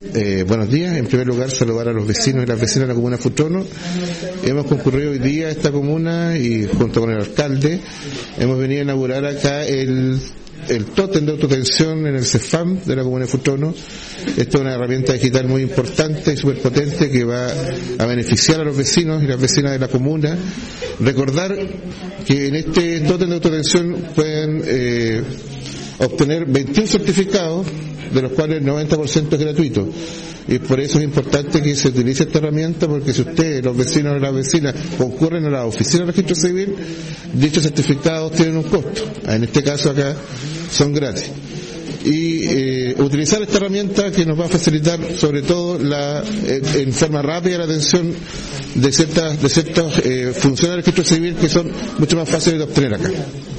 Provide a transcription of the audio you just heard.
Buenos días. En primer lugar, saludar a los vecinos y las vecinas de la comuna de Futrono. Hemos concurrido hoy día a esta comuna y junto con el alcalde hemos venido a inaugurar acá el tótem de autotensión en el CEFAM de la comuna de Futrono. Esta es una herramienta digital muy importante y súper potente que va a beneficiar a los vecinos y las vecinas de la comuna. Recordar que en este tótem de autotensión pueden obtener 21 certificados, de los cuales el 90% es gratuito. Y por eso es importante que se utilice esta herramienta, porque si ustedes, los vecinos y las vecinas, concurren a la oficina de registro civil, dichos certificados tienen un costo. En este caso acá son gratis. Y utilizar esta herramienta que nos va a facilitar sobre todo en forma rápida la atención de ciertas funciones del registro civil que son mucho más fáciles de obtener acá.